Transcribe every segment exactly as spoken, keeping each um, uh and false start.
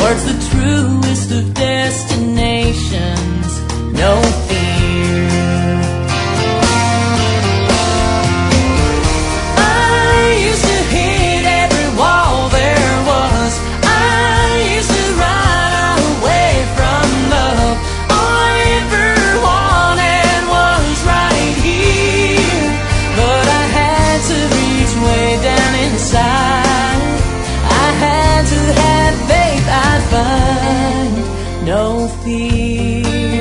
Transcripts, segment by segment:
towards the truest of destinations. No fear. I used to hit every wall there was. I used to run away from love. All I ever wanted was right here, but I had to reach way down inside. I had to have faith I'd find no fear.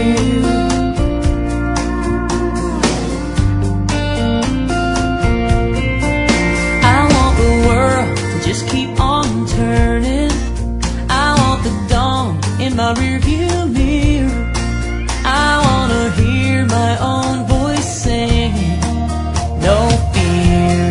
I want the world to just keep on turning. I want the dawn in my rearview mirror. I want to hear my own voice singing no fear.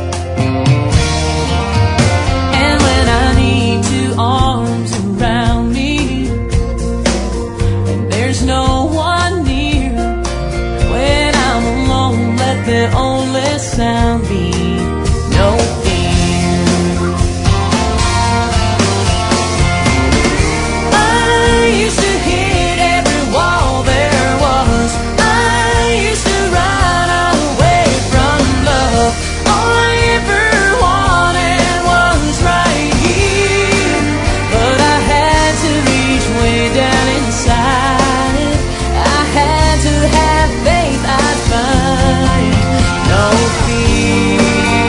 And when I need two arms around me and there's no one near, when I'm alone, let the only sound be no fear. I used to hit every wall there was. I used to run away from love. All I ever wanted was right here, but I had to reach way down inside. I had to have faith I'd find no fear.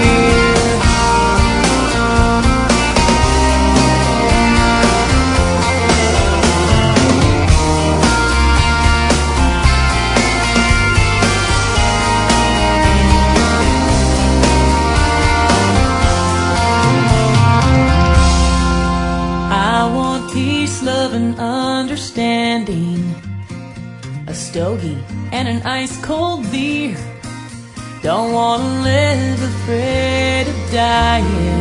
I want peace, love, and understanding, a stogie and an ice-cold beer. Don't want to live afraid of dying.